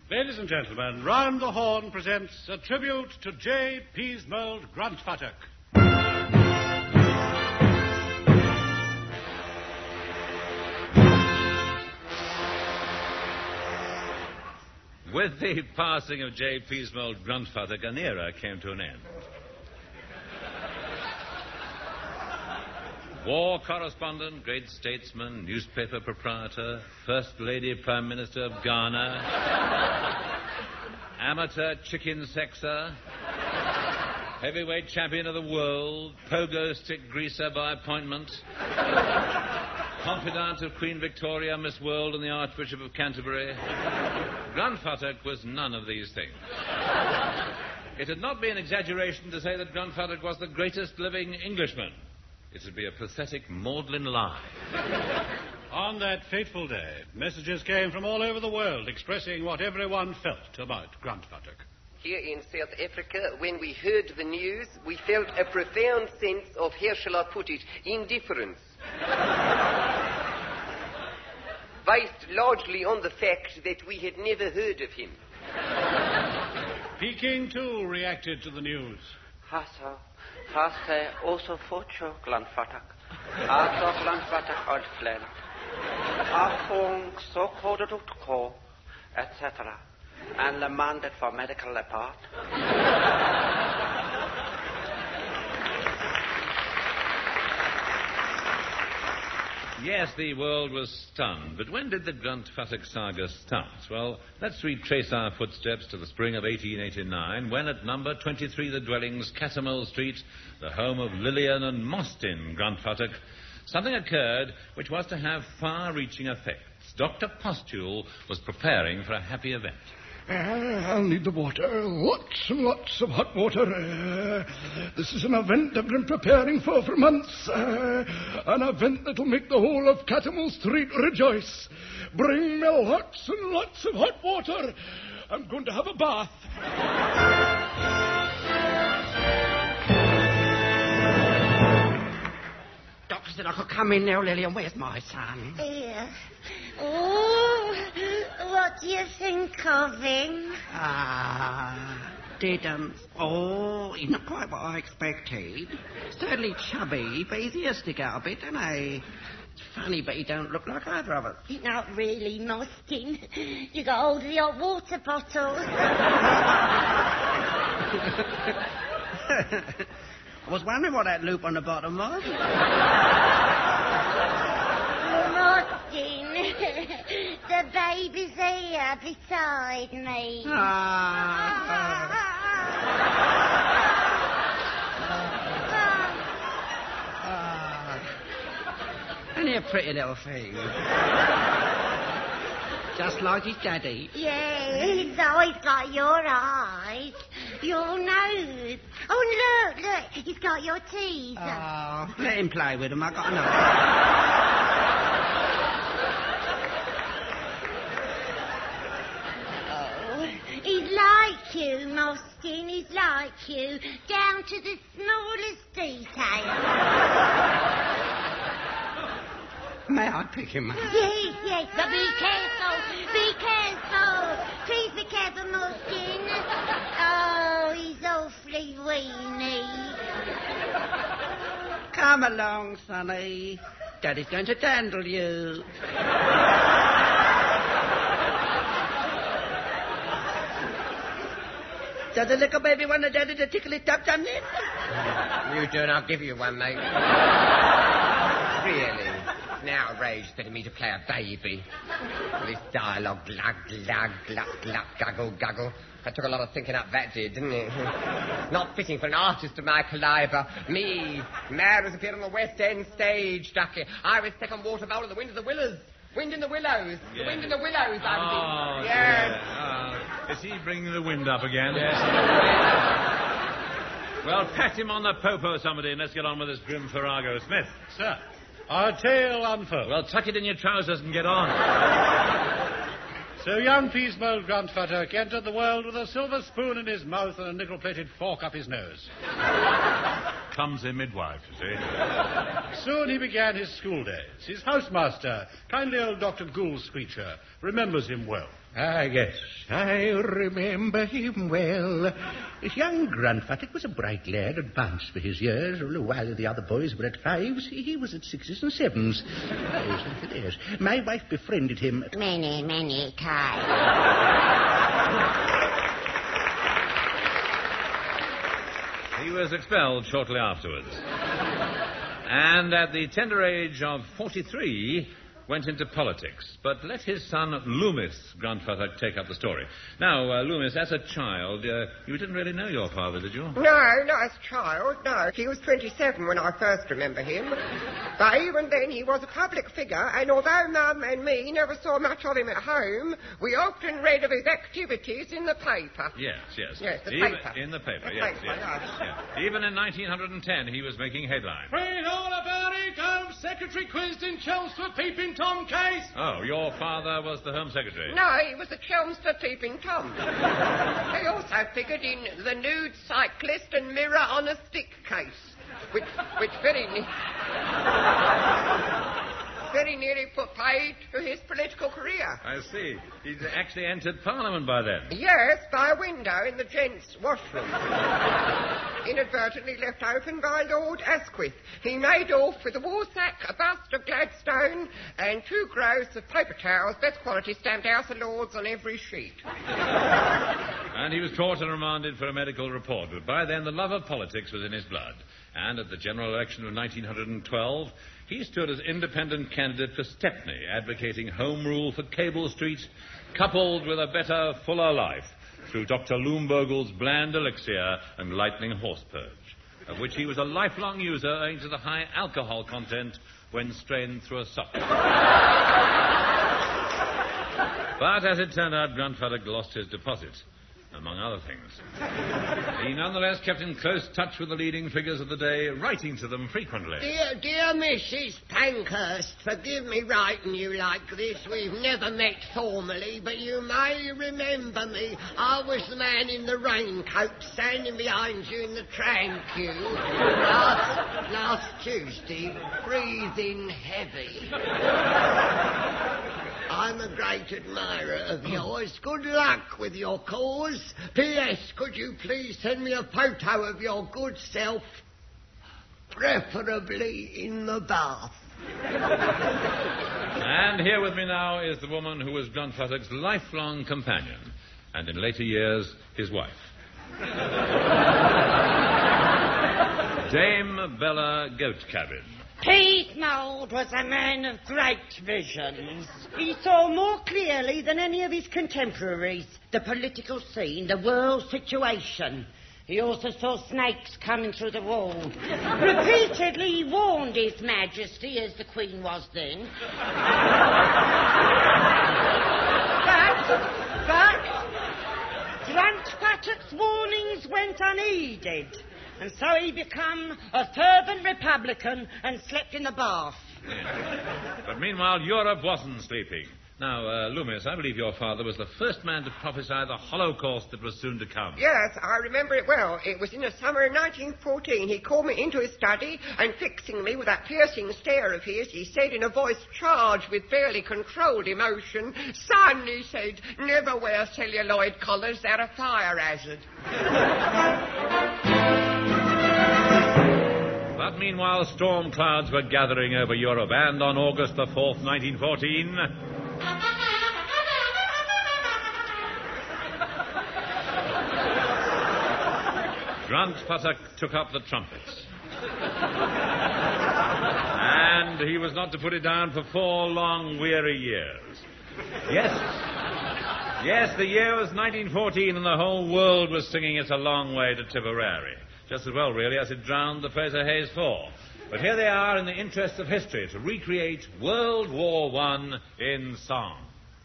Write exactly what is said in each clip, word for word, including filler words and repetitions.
Ladies and gentlemen, Round the Horn presents a tribute to J. Peasmold Gruntfuttock. With the passing of J. Peasmold Gruntfuttock, an era came to an end. War correspondent, great statesman, newspaper proprietor, First Lady Prime Minister of Ghana, amateur chicken sexer, heavyweight champion of the world, pogo stick greaser by appointment, confidant of Queen Victoria, Miss World, and the Archbishop of Canterbury. Gruntfuttock was none of these things. It would not be an exaggeration to say that Gruntfuttock was the greatest living Englishman. It would be a pathetic, maudlin lie. On that fateful day, messages came from all over the world expressing what everyone felt about Gruntfuttock. Here in South Africa, when we heard the news, we felt a profound sense of, how shall I put it, indifference. Based largely on the fact that we had never heard of him. Peking, too, reacted to the news. Hasa, hasa, also focho Gruntfuttock. Also Gruntfuttock old friend. Afung, so called to call, et cetera. And demanded for medical report. Yes, the world was stunned. But when did the Gruntfuttock saga start? Well, let's retrace our footsteps to the spring of eighteen eighty-nine, when at number twenty-three The Dwellings, Catamole Street, the home of Lillian and Mostyn Gruntfuttock, something occurred which was to have far-reaching effects. Doctor Postule was preparing for a happy event. Uh, I'll need the water. Lots and lots of hot water. Uh, this is an event I've been preparing for for months. Uh, an event that'll make the whole of Catamole Street rejoice. Bring me lots and lots of hot water. I'm going to have a bath. Doctor said I could come in now, Lillian. Where's my son? Here. Oh, what do you think of him? Ah, didn't. Oh, he's not quite what I expected. Certainly chubby, but he's ears stick out a bit, doesn't he? It's funny, but he don't look like either of us. You're not really Mostyn. You got hold of the hot water bottle. I was wondering what that loop on the bottom was. Mostyn, the baby's here beside me. Ah. Ah. Ain't he a pretty little thing? Just like his daddy. Yeah, he's always got your eyes, your nose. Oh, look, look, he's got your teeth. Oh, let him play with them. I got enough. Oh, he's like you, Mostyn. He's like you, down to the smallest detail. May I pick him up? Yes, yes, but be careful, be careful. Please be careful, Mostyn. Oh, he's awfully weeny. Come along, sonny. Daddy's going to dandle you. Does the little baby want a daddy to tickle it up, doesn't it? You do, and I'll give you one, mate. Really? Now outraged for me to play a baby. All this dialogue, glug, glug, glug, glug, guggle, guggle. That took a lot of thinking up, that did, didn't it? Not fitting for an artist of my caliber. Me, mad as appeared on the West End stage, Ducky. I was second water bowl of the Wind of the Willows. Wind in the Willows. Yeah. The Wind in the Willows, I was Oh, in. Yes. Uh, is he bringing the wind up again? Yes. Well, pat him on the popo, somebody, and let's get on with this grim farrago. Smith. Sir, our tale unfolds. Well, tuck it in your trousers and get on. So young Peasmold Gruntfuttock entered the world with a silver spoon in his mouth and a nickel-plated fork up his nose. clumsy midwife, you see. Soon he began his school days. His housemaster, kindly old Doctor Gould Screecher, remembers him well. Ah, yes, I remember him well. This young Gruntfuttock was a bright lad, advanced for his years. While the other boys were at fives, he was at sixes and sevens. Yes, yes. My wife befriended him. Many, many times. He was expelled shortly afterwards. And at the tender age of forty-three, went into politics. But let his son Loomis Gruntfuttock take up the story. Now, uh, Loomis, as a child, uh, you didn't really know your father, did you? No, not as a child, no. He was twenty-seven when I first remember him. But even then, he was a public figure, and although Mum and me never saw much of him at home, we often read of his activities in the paper. Yes, yes. Yes, the Even, paper. In the paper, The yes, paper, yes. yes. Yeah. Even in nineteen ten, he was making headlines. Read all about it. Home Secretary quizzed in Chelmsford Peeping Tom case. Oh, your father was the Home Secretary? No, he was a Chelmsford Peeping Tom. He also figured in the nude cyclist and mirror on a stick case, which, which very, ne- very nearly put paid to his political career. I see. He'd actually entered Parliament by then. Yes, by a window in the gents' washroom. Inadvertently left open by Lord Asquith. He made off with a war sack, a bust of Gladstone, and two gross of paper towels, best quality, stamped House of Lords on every sheet. And he was caught and remanded for a medical report. But by then, the love of politics was in his blood. And at the general election of nineteen twelve, he stood as independent candidate for Stepney, advocating home rule for Cable Street, coupled with a better, fuller life through Doctor Loombergel's bland elixir and lightning horse purge, of which he was a lifelong user owing to the high alcohol content when strained through a sock. But as it turned out, Gruntfuttock lost his deposit, among other things. He nonetheless kept in close touch with the leading figures of the day, writing to them frequently. Dear, dear Missus Pankhurst, forgive me writing you like this. We've never met formally, but you may remember me. I was the man in the raincoat standing behind you in the tram queue last, last Tuesday, breathing heavy. I'm a great admirer of yours. Good luck with your cause. P S. Could you please send me a photo of your good self, preferably in the bath. And here with me now is the woman who was Gruntfuttock's lifelong companion, and in later years, his wife. Dame Bella Goatcabin. Pete Mould was a man of great visions. He saw more clearly than any of his contemporaries the political scene, the world situation. He also saw snakes coming through the wall. Repeatedly he warned His Majesty, as the Queen was then. but, but, Gruntfuttock's warnings went unheeded. And so he became a fervent Republican and slept in the bath. Yeah. But meanwhile, Europe wasn't sleeping. Now, uh, Loomis, I believe your father was the first man to prophesy the Holocaust that was soon to come. Yes, I remember it well. It was in the summer of nineteen fourteen. He called me into his study and, fixing me with that piercing stare of his, he said in a voice charged with fairly controlled emotion, "Son," he said, "never wear celluloid collars. They're a fire hazard." But meanwhile, storm clouds were gathering over Europe, and on August the fourth, nineteen fourteen... Gruntfuttock took up the trumpets. And he was not to put it down for four long, weary years. Yes, yes, the year was nineteen fourteen, and the whole world was singing It's a Long Way to Tipperary. Just as well, really, as it drowned the Fraser Hayes Four. But here they are in the interest of history to recreate World War One in song.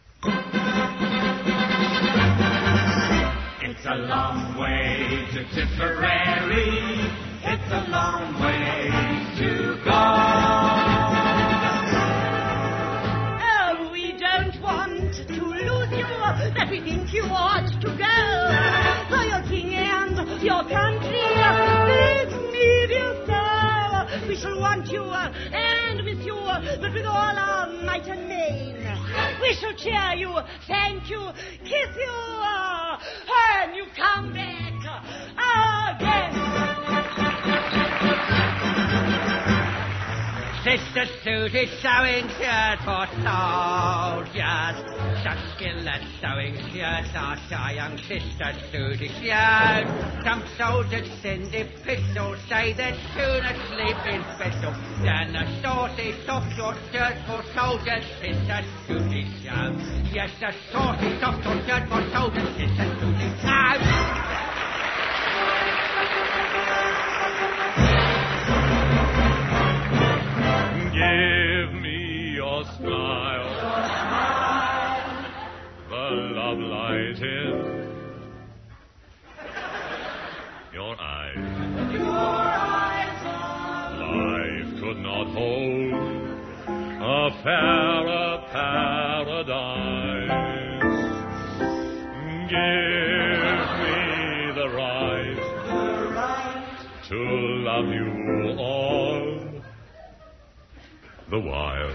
It's a long way to Tipperary. It's a long way to go. Oh, we don't want to lose you, but we think you ought to go. For your king and your country, let me be want you, uh, and with you, uh, but with all our might and main. We shall cheer you, thank you, kiss you, uh, and you come back uh, again. Sister Susie sewing shirts for soldiers. Such skill at sewing shirts our shy young Sister Susie shows. Some soldiers send epistles, say they'd sooner sleep in special than a saucy soft short shirt for soldiers Sister Susie shows. Yes, a saucy soft short shirt for soldiers Sister Susie shows. Give me your smile, the love light in your eyes. Life could not hold a fairer paradise. Give me the right to love you all the while.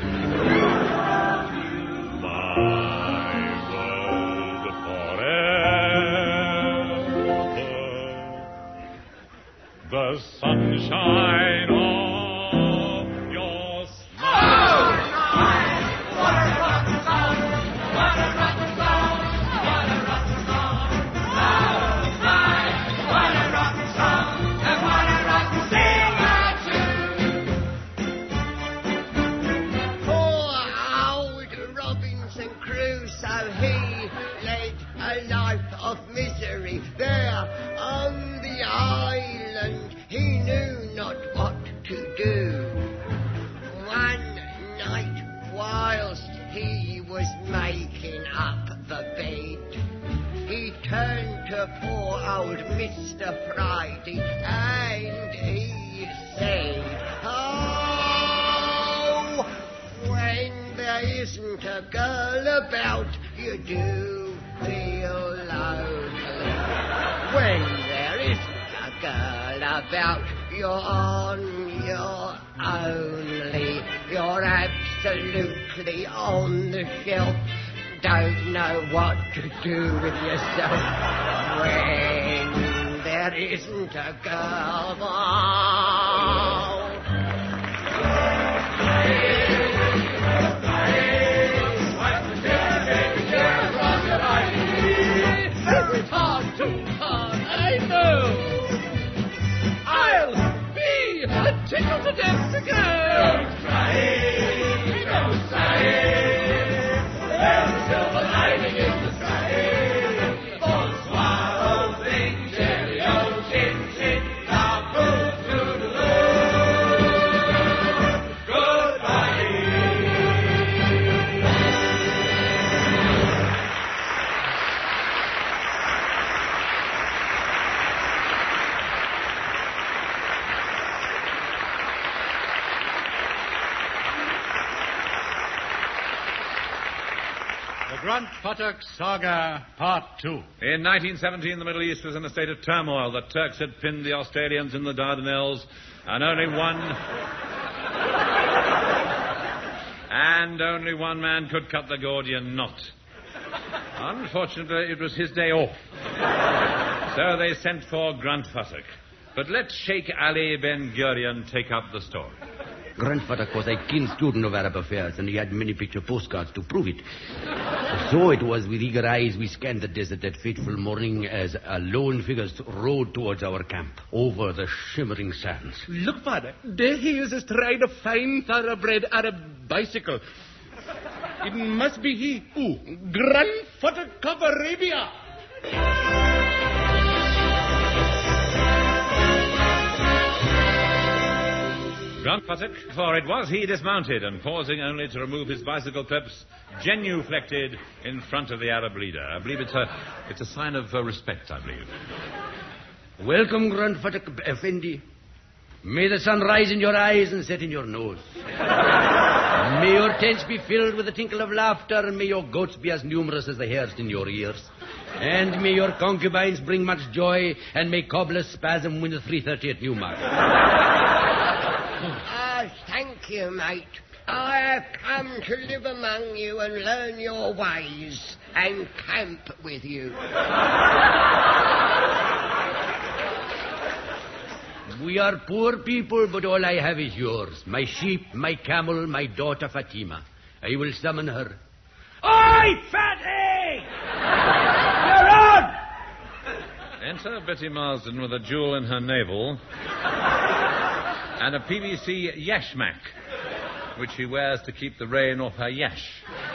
My world forever. The sunshine of your smile. What a rock song! What a rock song! What a rock song! Oh my! What a rock song! And what a rock sing our So he led a life of misery there on the island. He knew not what to do. One night, whilst he was making up the bed, he turned to poor old Mister Friday and he said, "Oh, when there isn't a girl about, you do feel lonely. When there isn't a girl about, you're on your only. You're absolutely on the shelf. Don't know what to do with yourself. When there isn't a girl about." It's hard, too hard, I know. I'll be tickled to death to go. Don't try it, don't try it. There's a silver lining in the sky. Bonsoir, oh, thing, cheerio, chin, chin, now, boo, toodaloo. Goodbye. The Grunt Puttock Saga, Part two. In nineteen seventeen, the Middle East was in a state of turmoil. The Turks had pinned the Australians in the Dardanelles, and only one... and only one man could cut the Gordian knot. Unfortunately, it was his day off. So they sent for Grunt Puttock. But let Sheikh Ali Ben Gurion take up the story. Grunt Puttock was a keen student of Arab affairs, and he had many picture postcards to prove it. So it was with eager eyes we scanned the desert that fateful morning as a lone figure rode towards our camp over the shimmering sands. Look, Father, there he is astride a fine thoroughbred Arab bicycle. It must be he. Ooh, Grunt Puttock of Arabia. Grunt Puttock, for it was he dismounted and pausing only to remove his bicycle clips, genuflected in front of the Arab leader. I believe it's a, it's a sign of uh, respect, I believe. Welcome, Grunt Puttock Effendi. May the sun rise in your eyes and set in your nose. May your tents be filled with the tinkle of laughter, and may your goats be as numerous as the hairs in your ears. And may your concubines bring much joy, and may Cobbler's spasm win the three thirty at Newmarket. Ah, thank you, mate. I have come to live among you and learn your ways and camp with you. We are poor people, but all I have is yours. My sheep, my camel, my daughter Fatima. I will summon her. Oi, Fatty! You're on! Enter Betty Marsden with a jewel in her navel and a P V C yashmak, which she wears to keep the rain off her yash.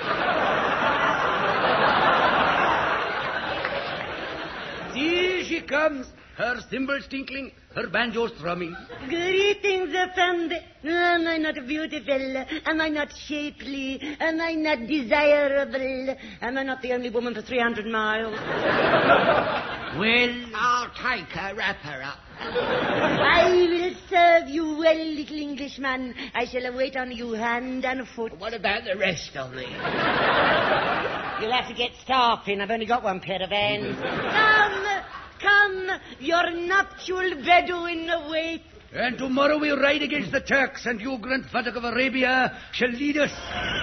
Here she comes, her cymbals tinkling, her banjo strumming. Greetings, Effendi. Am I not beautiful? Am I not shapely? Am I not desirable? Am I not the only woman for three hundred miles? Well, I'll take her, wrap her up. I will serve you well, little Englishman. I shall wait on you hand and foot. What about the rest of me? You'll have to get staff in. I've only got one pair of hands. Come, come, your nuptial Bedouin awaits. And tomorrow we ride against the Turks, and you, Grand Fatak of Arabia, shall lead us.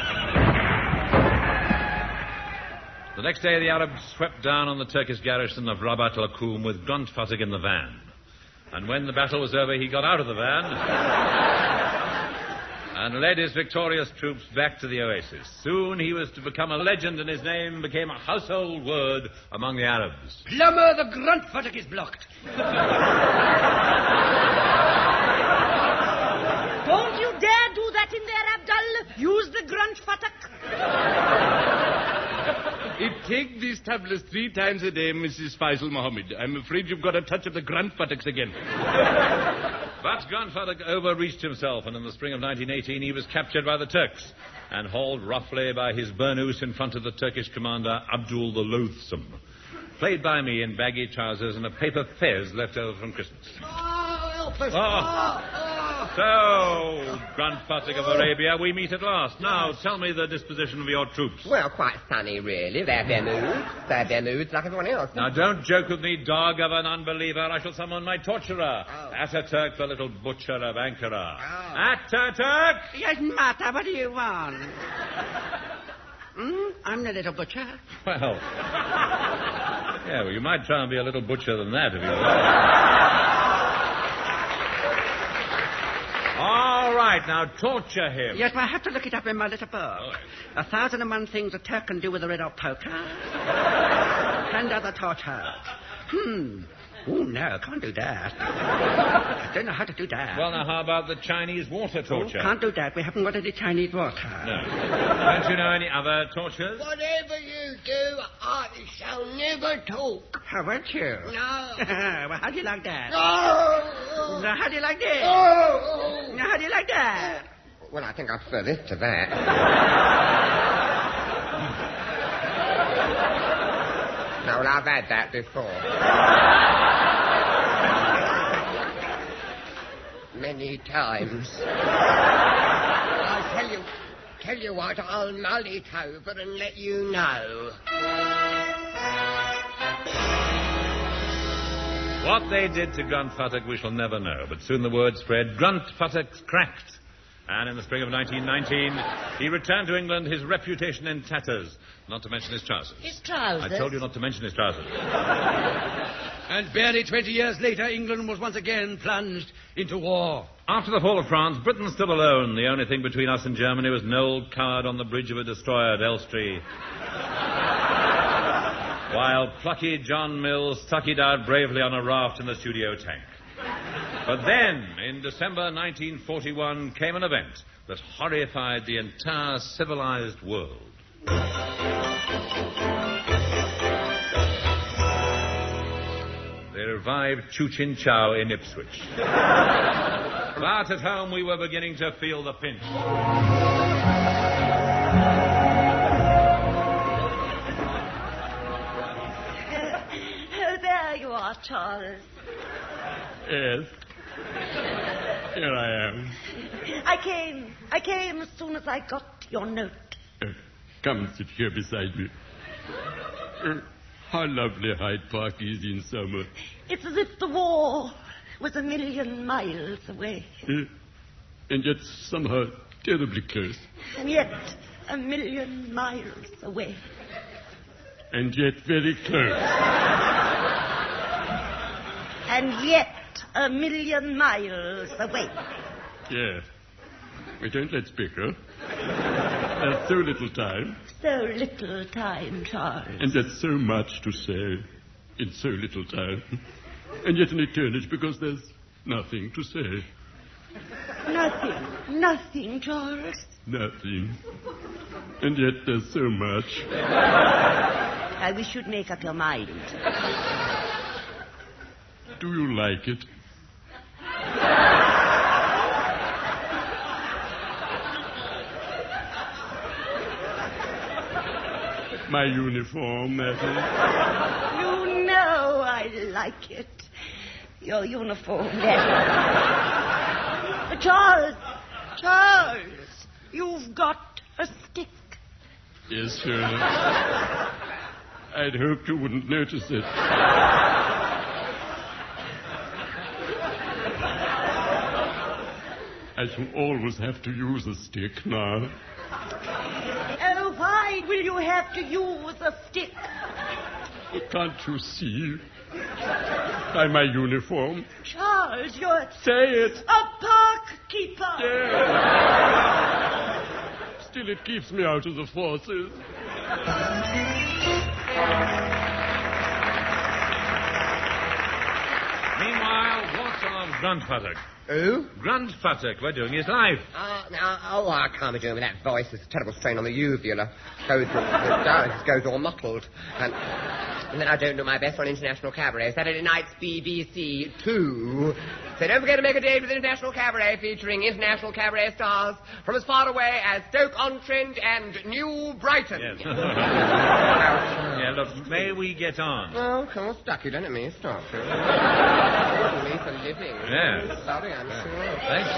The next day, the Arabs swept down on the Turkish garrison of Rabat al-Akum with Grunt Fatak in the van. And when the battle was over, he got out of the van and led his victorious troops back to the oasis. Soon he was to become a legend, and his name became a household word among the Arabs. Plumber, the Grunt Fatak is blocked. Don't you dare do that in there, Abdul. Use the Grunt Fatak. It takes these tablets three times a day, Missus Faisal Mohammed. I'm afraid you've got a touch of the Grunt Fataks again. But Grunt Fatak overreached himself, and in the spring of nineteen eighteen he was captured by the Turks and hauled roughly by his burnous in front of the Turkish commander Abdul the Loathsome, played by me in baggy trousers and a paper fez left over from Christmas. Oh, help us. Oh. Oh, oh. So, Grunt Fatak of Arabia, we meet at last. Now, tell me the disposition of your troops. Well, quite funny, really. They're their moods. They're their moods like everyone else. Now, don't joke with me, dog of an unbeliever. I shall summon my torturer, Oh. Ataturk, the little butcher of Ankara. Oh. Ataturk! Yes, Martha, what do you want? Hmm? I'm the little butcher. Well, yeah, well, you might try and be a little butcher than that if you like. All right, now torture him. Yes, well, I have to look it up in my little book. Oh. A thousand and one things a Turk can do with a red hot poker. And other torture. Hmm. Oh, no, I can't do that. I don't know how to do that. Well, now, how about the Chinese water torture? Oh, can't do that. We haven't got any Chinese water. No. Don't you know any other tortures? Whatever you do, I shall never talk. How won't you? No. Well, how do you like that? Oh, Now, how do you like this? oh. Now, how do you like that? Well, I think I prefer this to that. No, well, I've had that before. Many times. I'll tell you, tell you what, I'll mull it over and let you know. What they did to Grunt Fatak we shall never know, but soon the word spread. Grunt Fatak's cracked. And in the spring of nineteen nineteen, he returned to England, his reputation in tatters, not to mention his trousers. His trousers? I told you not to mention his trousers. And barely twenty years later, England was once again plunged into war. After the fall of France, Britain stood alone. The only thing between us and Germany was an old coward on the bridge of a destroyer at Elstree. While plucky John Mills stuck it out bravely on a raft in the studio tank. But then, in December nineteen forty-one, came an event that horrified the entire civilized world. They revived Chu Chin Chow in Ipswich. But at home we were beginning to feel the pinch. Oh, there you are, Charles. Yes. Here I am. I came. I came as soon as I got your note. Uh, come sit here beside me. Uh, how lovely Hyde Park is in summer. It's as if the war was a million miles away. Uh, And yet somehow terribly close. And yet a million miles away. And yet very close. And yet a million miles away. Yeah. We don't let's bicker. There's so little time. So little time, Charles. And yet so much to say in so little time. And yet an eternity because there's nothing to say. Nothing. Nothing, Charles. Nothing. And yet there's so much. I wish you'd make up your mind. Do you like it? My uniform, that is. You know I like it. Your uniform, that is. Charles, Charles, you've got a stick. Yes, sir. I'd hoped you wouldn't notice it. I shall always have to use a stick now. Oh, why will you have to use a stick? Can't you see? By my uniform. Charles, you're... Say it. A park keeper. Yeah. Still, it keeps me out of the forces. Meanwhile, what of Grundfather? Who? Grundfather, we're doing his life. Uh, now, oh, I can't be doing with that voice. There's a terrible strain on the uvula. Goes, it goes all mottled. And, and then I don't do my best on international cabaret. Saturday night's B B C two. So don't forget to make a date with International Cabaret, featuring international cabaret stars from as far away as Stoke-on-Trent and New Brighton. Yes. Yeah, look, may we get on? Oh, of course, ducky, don't it, me? Stop. Me for living. Yes. Sorry, I'm Yeah. sure.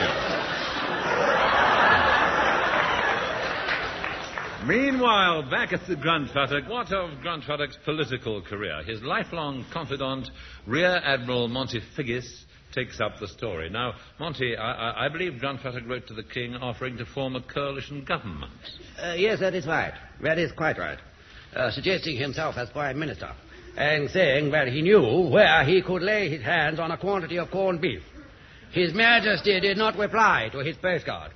Thank you. Meanwhile, back at the Grundfather, what of Grundfather's political career? His lifelong confidant, Rear Admiral Montefiggis, takes up the story. Now, Monty, I, I, I believe Grundfather wrote to the king offering to form a coalition government. Uh, yes, that is right. That is quite right. Uh, suggesting himself as Prime Minister, and saying that he knew where he could lay his hands on a quantity of corned beef. His Majesty did not reply to his postcard.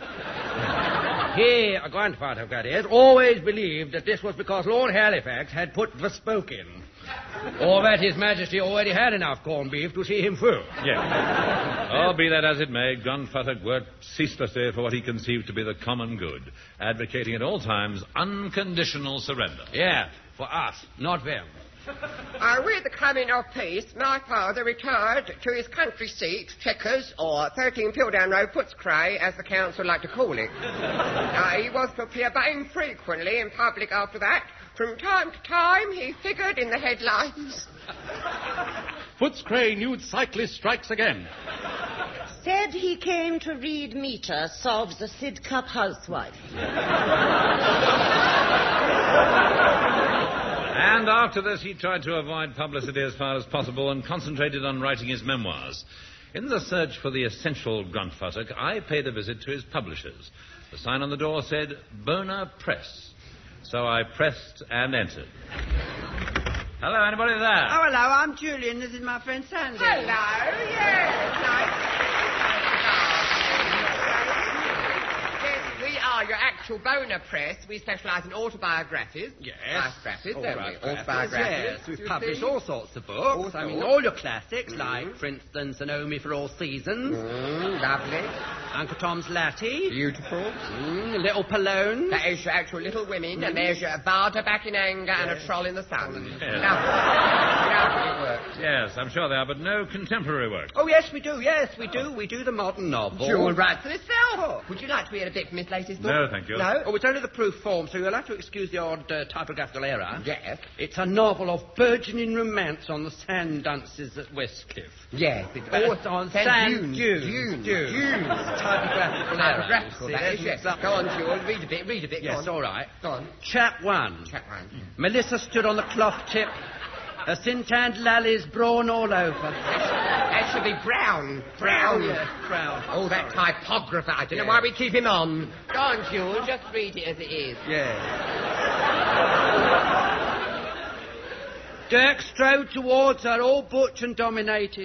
He, a grandfather, that is, always believed that this was because Lord Halifax had put the spoke in, or that His Majesty already had enough corned beef to see him through. Yes. Oh, be that as it may, Grundfather worked ceaselessly for what he conceived to be the common good, advocating at all times unconditional surrender. Yeah, for us, not them. Uh, with the coming of peace, my father retired to his country seat, Chequers, or thirteen Pildown Road, Footscray, as the council like to call it. uh, he was to appear but infrequently in public after that. From time to time, he figured in the headlines. Footscray nude cyclist strikes again. Said he came to read meter, solves a Sidcup housewife. And after this, he tried to avoid publicity as far as possible and concentrated on writing his memoirs. In the search for the essential Grundfather, I paid a visit to his publishers. The sign on the door said, Bona Press. So I pressed and entered. Hello, anybody there? Oh, hello, I'm Julian. This is my friend Sandy. Hello, yes, nice. We are your actual Bona Press. We specialise in autobiographies. Yes. Biographies, don't we? Autobiographies, Autobiographies. yes. We've You published see? all sorts of books. All I mean, sorts. all your classics, Mm. like, for instance, An Omi for All Seasons, Mm, lovely. Uncle Tom's Latte, Beautiful. mm, Little Polones. That is your actual Little Women, and there's your Barter Back in Anger and a Troll in the Sun. Yes. Lovely work. Yes, I'm sure they are, but no contemporary work. Oh, yes, we do, yes, we do. We do the modern novel. Jewel writes for itself. Would you like to hear a bit from Miss Lacey's book? No, thank you. No? Oh, it's only the proof form, so you'll have to excuse the odd uh, typographical error. Yes. It's a novel of burgeoning romance on the sand dances at Westcliff. Yes, it's But all it's on sand sand dunes. dunes. Dunes. Dunes. Dunes. Typographical error. Typographical, See, that there's is, yes. mixed up. Go on, Jewel. Read a bit, read a bit. Go Yes, on. all right. Go on. Chap one. Chat one. Melissa stood on the cloth tip, her sin-tanned lallies brawn all over. As should be Brown. Brown. Oh, yes, Brown. Oh, that typographer. I don't Yeah. know why we keep him on. Go on, Jules. Just read it as it is. Yeah. Dirk strode towards her, all butch and dominating.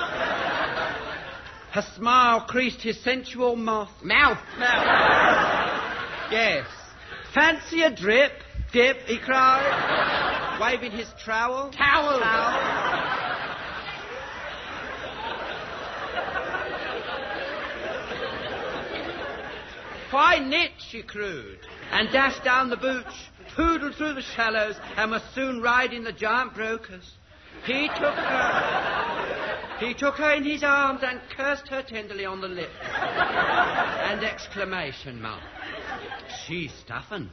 Her smile creased his sensual mouth. Mouth. Mouth. Yes. Fancy a drip, dip, he cried, waving his trowel. Towel. Towel. Fine knit, she crowed, and dashed down the booch, poodled through the shallows, and was soon riding the giant brokers. He took her, he took her in his arms and cursed her tenderly on the lip. And exclamation mark. She stiffened.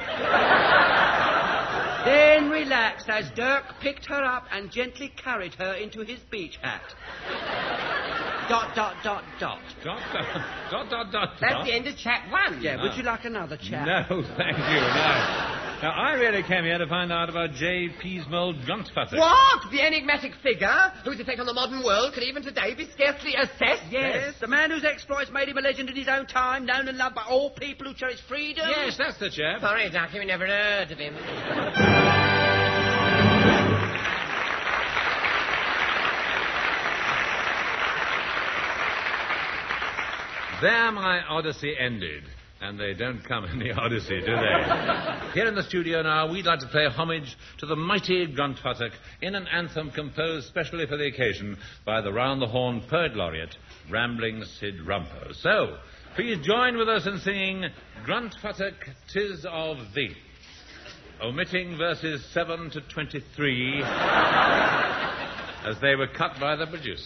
Then relaxed as Dirk picked her up and gently carried her into his beach hat. Dot, dot, dot, dot. Dot, dot, dot, dot, dot. That's dot. the end of chat one. Yeah, would you like another chat? No, thank you, no. Now, I really came here to find out about J. Peasmold Gruntfutter. What? The enigmatic figure whose effect on the modern world can even today be scarcely assessed? Yes, the man whose exploits made him a legend in his own time, known and loved by all people who cherish freedom. Yes, that's the chap. Sorry, Ducky, we never heard of him. There my Odyssey ended. And they don't come in the Odyssey, do they? Here in the studio now, we'd like to pay homage to the mighty Gruntfutter in an anthem composed specially for the occasion by the round-the-horn poet laureate, Rambling Sid Rumpo. So, please join with us in singing Gruntfutter 'Tis of Thee, omitting verses seven to twenty-three as they were cut by the producer.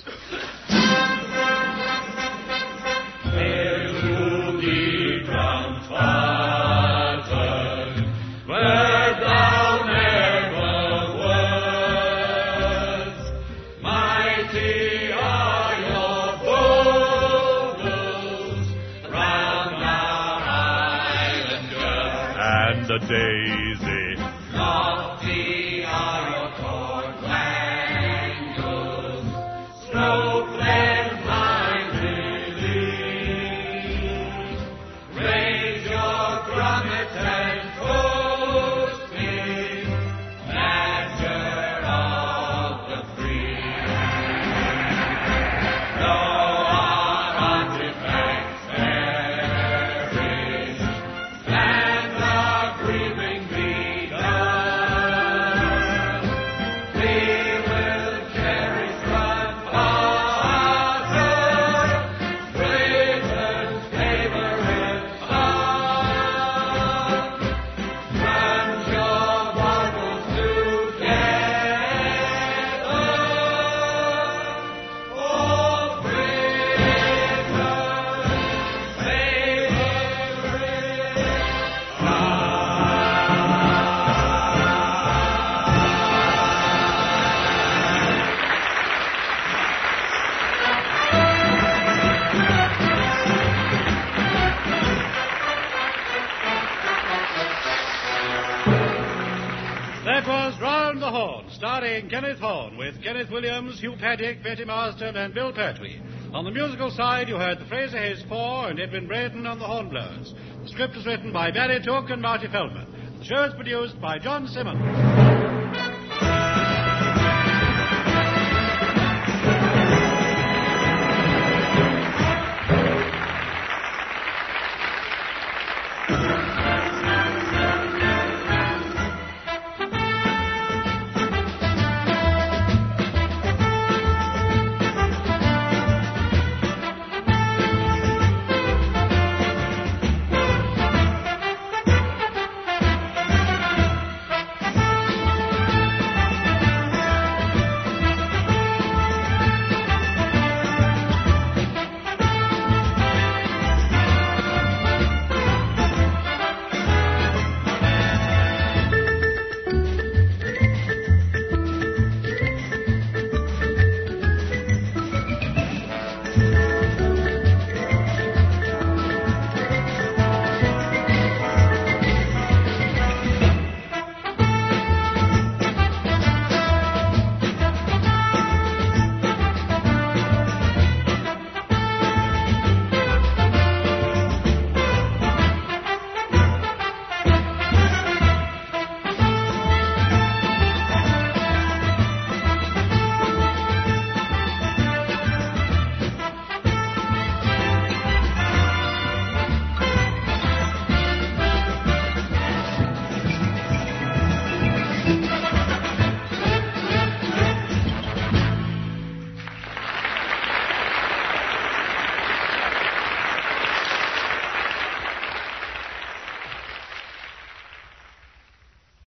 Grandfather, where thou never wast, mighty are your boulders round our island girth, and the daisy, lofty are your court wangles, snow-fled blind lilies. Raise your grummets and toast me, master of the free. Though our artifacts perish, and the grieving be done, we will cherish Grandfather, Britain's favorite son. Grant your marvels together, oh Britain's favorite That was Round the Horn, starring Kenneth Horne, with Kenneth Williams, Hugh Paddick, Betty Marston, and Bill Pertwee. On the musical side, you heard the Fraser Hayes Four and Edwin Braden on the hornblowers. The script was written by Barry Took and Marty Feldman. The show is produced by John Simmons.